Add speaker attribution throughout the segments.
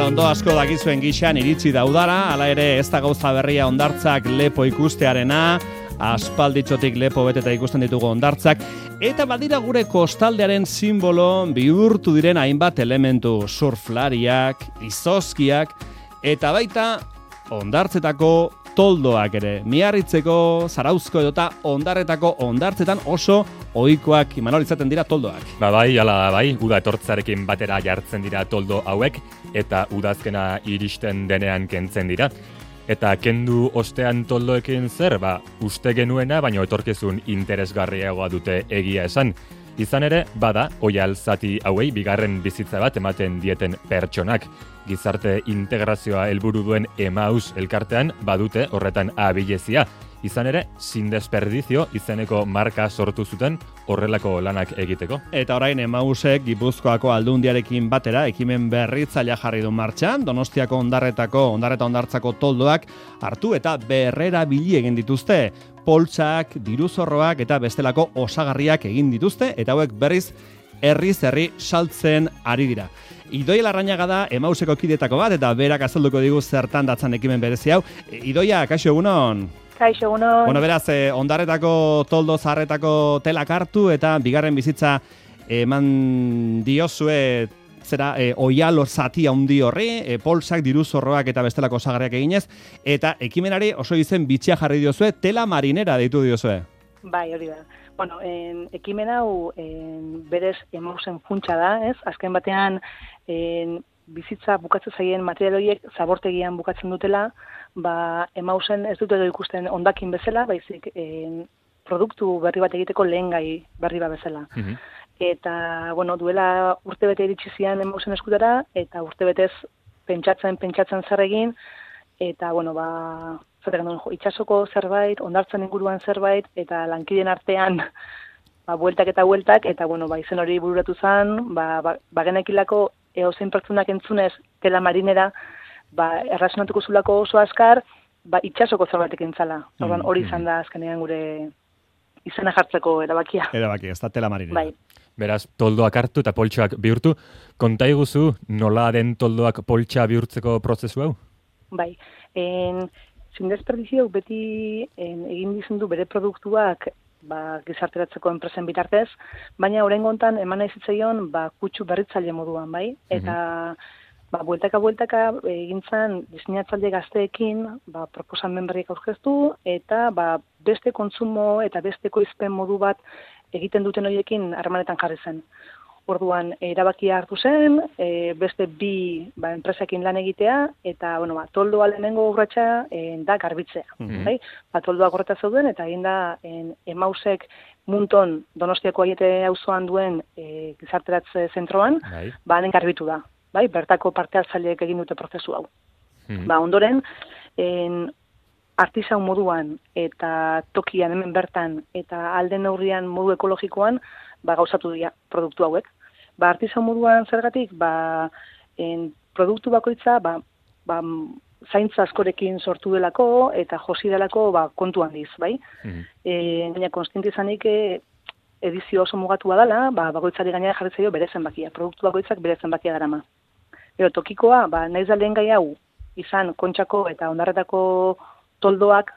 Speaker 1: ondo asko dakizuen gixan iritsi da udara, hala ere ez da gauza berria hondartzak lepo ikustearena, aspalditxotik lepo beteta ikusten ditugu hondartzak, eta badira gure kostaldearen simbolo bihurtu diren hainbat elementu, surflariak, izozkiak, eta baita hondartzetako toldoak ere. Miarritzeko, Zarauzko edota hondarretako hondartzetan oso ohikoak Imanol izaten dira toldoak.
Speaker 2: Bai, ala bai, uda etortzarekin batera jartzen dira toldo hauek, eta udazkena iristen denean kentzen dira. Eta kendu ostean toldoekin zer, uste genuena, baino etorkizun interesgarriagoa dute egia esan. Izan ere, bada, oial zati hauei bigarren bizitza bat ematen dieten pertsonak. Gizarte integrazioa helburu duen Emaus elkartean badute horretan abilezia. Izan ere, sin desperdizio izeneko marka sortu zuten horrelako lanak egiteko. Eta
Speaker 1: orain Emausek Gipuzkoako Aldundiarekin batera ekimen berritzailea jarri du martxan, Donostiako hondarreta hondartzako toldoak hartu eta berrera bili egin dituzte. Poltsak, diruzorroak eta bestelako osagarriak egin dituzte, eta hauek berriz herri saltzen ari dira. Idoia Larrañaga da Emauseko kidetako bat, eta berak azalduko digu zertan datzan ekimen berezi hau. Idoia, kaixo egunon?
Speaker 3: Kaixo egunon.
Speaker 1: Bueno, beraz, hondarretako toldo zaharretako telak hartu, eta bigarren bizitza eman diozue zera oial zati handi horri, polsak, diruzorroak eta bestelako osagarriak eginez, eta ekimenari oso izen bitxia jarri diozue, tela marinera deitu diozue.
Speaker 3: Bai, hori da. Bueno, ekimen hau berez Emausen funtsa da, ez? Azken batean bizitza bukatzen zaien material horiek zabortegian bukatzen dutela, Emausen ez dut edo ikusten hondakin bezala, baizik produktu berri bat egiteko lehengai berri bat bezala. Eta, bueno, duela urtebete iritsi zian Emausen eskutara, eta urtebetez pentsatzen zer egin, eta, bueno, itsasoko zerbait, hondartzen inguruan zerbait, eta lankideen artean bueltak, eta, bueno, izen hori bururatu zen, bagenekilako eozein pertsonak entzunez tela marinera, errazionatuko zulako oso azkar, itsasoko zerbaitek entzala. Hori izan da azkenean gure izena jartzeko erabakia.
Speaker 1: Erabakia, ez da tela marinera.
Speaker 3: Bai.
Speaker 2: Beraz, toldoak hartu eta poltsoak bihurtu. Konta iguzu, nola den toldoak poltsa bihurtzeko prozesu hau?
Speaker 3: Bai, sin desperdizio beti egin dizendu bere produktuak gizarteratzeko enpresen bitartez, baina oraingo hontan eman nahi zitzaion kutsu berritzaile moduan, bai? Eta bueltaka egintzan diseinatzaile gazteekin proposamen berriak aurkeztu, eta beste kontsumo eta beste ekoizpen modu bat egiten duten horiekin harremanetan jarri zen. Orduan, erabakia hartu zen, beste bi enpresekin lan egitea, eta, toldoa lehenengo urratsa da garbitzea. Toldoak horreta zeuden, eta egin da Emausek Munton Donostiako Aiete auzoan duen gizarteratze zentroan, hanen garbitu da. Bertako parte hartzaileek egin dute prozesu hau. Ondoren, artisau moduan eta tokian hemen bertan eta alden neurrian modu ekologikoan gauzatu dira produktu hauek. Artisau moduan zergatik, produktu bakoitza zaintza askorekin sortu delako eta josi delako kontu handiz, bai? Baina konstiente izanik edizio oso mugatua dela, bakoitzari gainera jarri zaio bere zenbakia, produktu bakoitzak bere zenbakia darama. Tokikoa, nahiz da lehen gai hau izan Kontxako eta Hondarretako toldoak,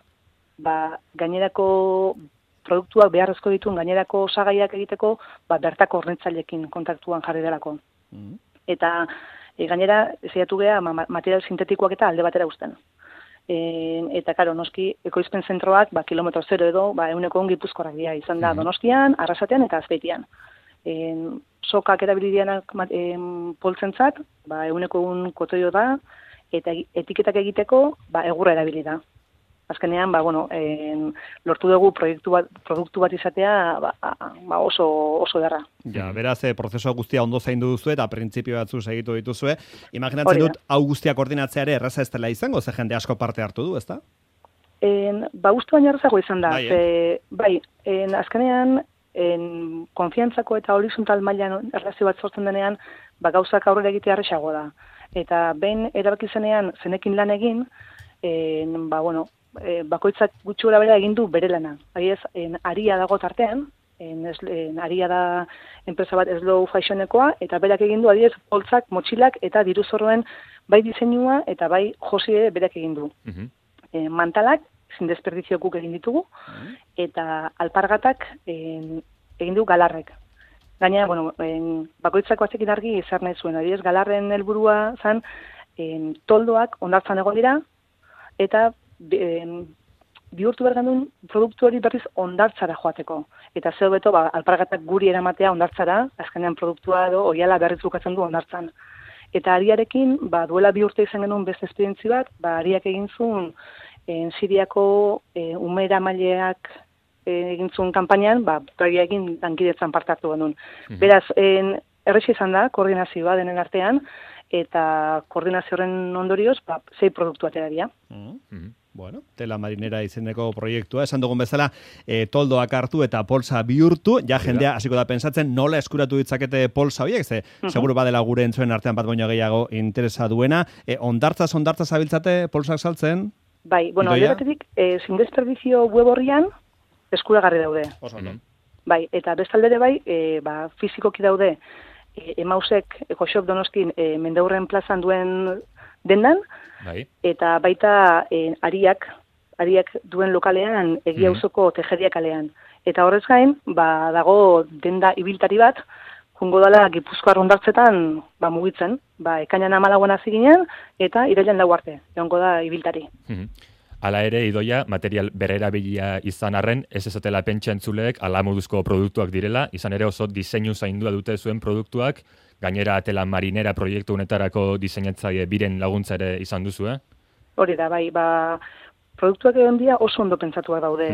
Speaker 3: gainerako produktuak beharrezko dituen gainerako osagaiak egiteko, bertako hornitzailekin kontaktuan jarri delako. Eta gainera, saiatu geha, material sintetikoak eta alde batera uzten. Eta, karo, noski, ekoizpen zentroak, kilometro zero edo, eguneko Gipuzkoarrak dira, izan da Donostian, Arrasatean eta Azpeitian. Sokak erabilidianak poltzentzat, eguneko kotoio da, eta etiketak egiteko, egurra erabili da. Azkenean, lortu dugu produktu bat izatea oso derra.
Speaker 1: Ja, beraz, prozesua guztia ondo zaindu duzu eta printzipio batzu segitu dituzue. Imaginatzen dut, hau guztia koordinatzea ere erraza ez dela izango, ze jende asko parte hartu du, ezta?
Speaker 3: Uste baina errazago izan da. Azkenean, konfiantzako eta horizontal mailan erlazio bat sortzen denean, gauzak aurrera egitea errazago da. Eta behin erabaki zenean zenekin lan egin, bakoitzak gutxi gora bera egin du bere lana. Aria dago tartean, aria da enpresa bat slow fashionekoa, eta berak egin du adibidez poltsak, motxilak eta diruzorroen bai diseinua eta bai josie berak egin du. Mantalak, sin desperdizio guk egin ditugu, eta alpargatak egin du galarrek. Gaina, bakoitzako atzekin argi zer nahi zuen, adibidez galarren helburua zen toldoak hondartzan egon dira, eta bihurtu behar gandun produktu hori berriz hondartzara joateko. Eta zeo beto, alpargatak guri eramatea hondartzara, azkenean produktua edo oiala berriz bukatzen du hondartzan. Eta ariarekin, duela 2 urte izan genuen beste esperientzi bat, ariak egin zuen Siriako umera maileak egin zuen kampainan, ariarekin lankidetzan parte hartu genuen. Beraz, errexi izan da, koordinazioa denen artean, eta koordinazio horren ondorioz, 6 produktu atera dira.
Speaker 1: Bueno, tela marinera izeneko proiektua, esan dugun bezala, toldoak hartu eta polsa bihurtu, ja jendea hasiko da pensatzen nola eskuratu ditzakete polsa horiek, seguru badela gure entzuen artean bat baino gehiago interesa duena. Ondartza zabiltzate polsak saltzen?
Speaker 3: Bai, alde batetik, sin desperdizio web horrian eskuragarri daude. Bai, eta bestalde ere bai, fizikoki daude, Emausek, Ekoshop Donostin, Mendeurren plazan duen dendan, eta baita ariak duen lokalean Egia Auzoko Tejeria kalean. Eta horrez gain, dago denda ibiltari bat, jungo dala Gipuzkoar hondartzetan mugitzen, ekainan 14 hasi ginen, eta irailan 4 arte, egongo da ibiltari.
Speaker 2: Hala ere, Idoia, material bererabilia izan arren, ez ezatela pentsa entzuleek ala moduzko produktuak direla, izan ere oso diseinu zaindua dute zuen produktuak, gainera tela marinera proiektu honetarako diseinatzaile biren laguntza ere izan duzu,
Speaker 3: Hori da, bai, produktuak egon dira oso ondo pentsatuak daude.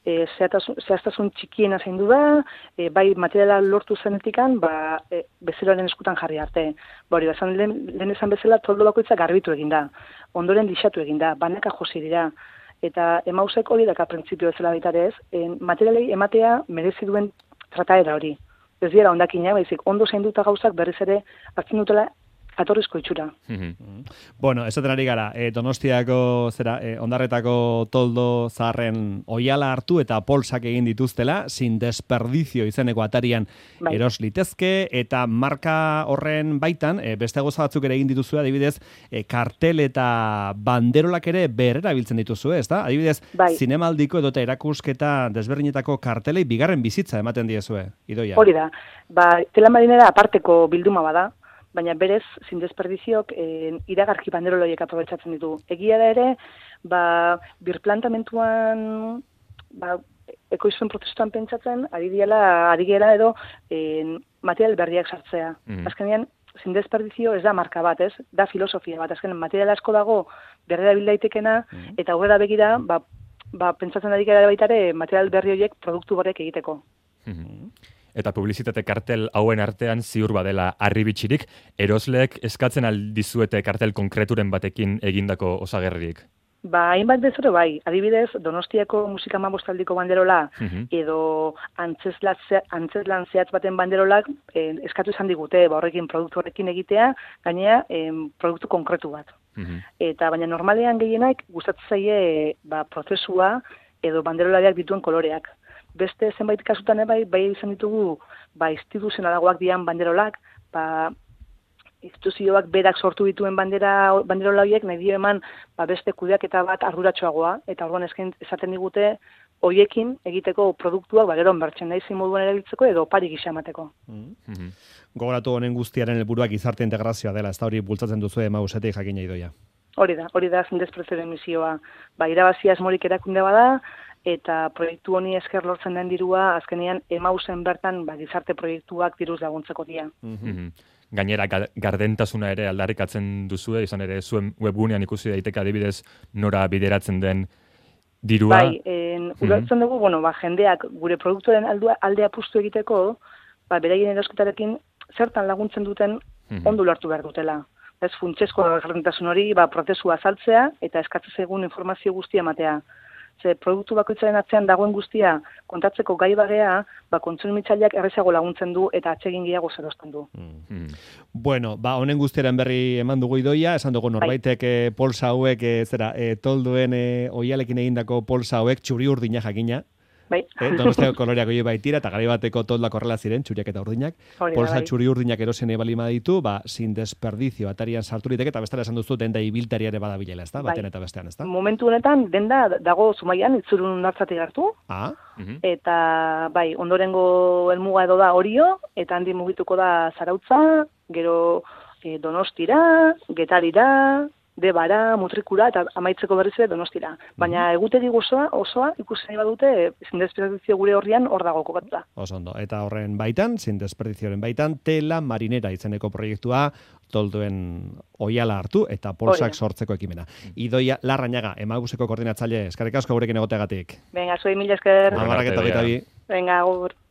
Speaker 3: Zehaztasun txikiena zaindu da, bai materiala lortu zenetikan, bezeroaren eskutan jarri arte. Hori, lehen esan bezala, toldo bakoitza garbitu eginda, ondoren lixatu eginda, banaka josi dira. Eta Emausek hori daka printzipio bezala bitarez, materialei ematea merezi duen trataera hori. Ez dira ondakina, baizik, ondo zainduta gauzak berriz ere hartzen dutela jatorrizko itxura.
Speaker 1: Bueno, esaten ari gara, Donostiako ondarretako toldo zaharren oiala hartu eta polsak egin dituztela, sin desperdizio izeneko atarian eros litezke, eta marka horren baitan, beste goza batzuk ere egin dituzue, adibidez, kartel eta banderolak ere berrera biltzen dituzue, ezta? Adibidez, zinemaldiko edota erakusketa desberdinetako kartelei bigarren bizitza ematen diezue, Idoia.
Speaker 3: Hori da, tela marinera aparteko bilduma bada, baina berez, sin desperdiziok, iragarki banderoloiek aprobetsatzen ditu. Egia da ere, birplantamentuan, ekoizpen prozesuan pentsatzen, ari gela edo material berriak sartzea. Azkenean, sin desperdizio ez da marka bat, ez? Da filosofia bat. Azkenean, material asko dago berrera bildaitekena, eta aurrera begira, pentsatzen ari gara baita ere, material berri horiek produktu horrek egiteko.
Speaker 2: Eta publizitate kartel hauen artean ziur badela harribitxirik, erosleek eskatzen aldizuete kartel konkreturen batekin egindako osagerririk?
Speaker 3: Hainbat bezero bai, adibidez, Donostiako musika 15 banderola edo antzeslan zehatz baten banderolak eskatu izan digute, horrekin produktu horrekin egitea, gainea produktu konkretu bat. Eta baina normalean gehienak gustatzen zaie prozesua edo banderolariak dituen koloreak. Beste zenbait kasutan bai izan ditugu instituzionalagoak dian banderolak, instituzioak berak sortu dituen banderola horiek nahi dio eman beste kudeaketa bat arduratsuagoa, eta orduan esaten digute hoiekin egiteko produktuak gero merchandising moduan erabiltzeko edo opari gisa emateko.
Speaker 1: Gogoratu honen guztiaren helburuak gizarte integrazioa dela, ez da hori bultzatzen duzu Emausetik jakina Idoia.
Speaker 3: Hori da zindesprezioen misioa. Irabazia asmorik erakunde bada, eta proiektu honi esker lortzen den dirua, azkenean Emausen bertan gizarte proiektuak diruz laguntzeko dira.
Speaker 2: Gainera, gardentasuna ere aldarrikatzen duzue, izan ere zuen webgunean ikusi daiteke adibidez nora bideratzen den dirua.
Speaker 3: Ulertzen dugu, jendeak gure produktuaren alde apustu egiteko, beraien erosketarekin zertan laguntzen duten ondo ulertu behar dutela. Ez funtsezko gardentasun hori prozesua azaltzea eta eskatzen egun informazio guztia ematea. Ze produktu bakoitzaren atzean dagoen guztia kontatzeko gai bagea, kontsumitzaileak errezago laguntzen du eta atsegin gehiago zerosten du.
Speaker 1: Bueno, honen guztiaren berri eman dugu Idoia, esan dugu norbaitek polsa hauek, tolduen oialekin egindako polsa hauek txuri urdina jakina,
Speaker 3: bai.
Speaker 1: Donostiako koloreak hori baitira, eta gari bateko toldak horrela ziren, txuriak eta urdinak.
Speaker 3: Hori da,
Speaker 1: Polsa
Speaker 3: bai.
Speaker 1: txuri urdinak erosen balima ditu, sin desperdizio atarian sarturitek, eta bestela esan duzu denda ibiltariare badabilela, ezta? Batean eta bestean, ezta?
Speaker 3: Momentu honetan, denda dago Zumaian, Itzurun hondartzatik hartu,
Speaker 1: Ah,
Speaker 3: eta bai, ondorengo helmuga edo da Orio, eta handi mugituko da Zarautza, gero Donostira, Getarira, Debara, Mutrikura, eta amaitzeko berriz ere Donostira. Baina egutegi osoa ikusi nahi badute, sin desperdizio gure horrian hor dago kokatuta.
Speaker 1: oso ondo. Eta horren baitan, sin desperdizioaren baitan, tela marinera izeneko proiektua tolduen oiala hartu eta polsak sortzeko ekimena. Idoia Larrañaga, Emaguseko koordinatzaile, eskerrik asko gurekin egoteagatik.
Speaker 3: Venga, zuei mila esker.
Speaker 1: Amarrak eta 22.
Speaker 3: Venga, agur.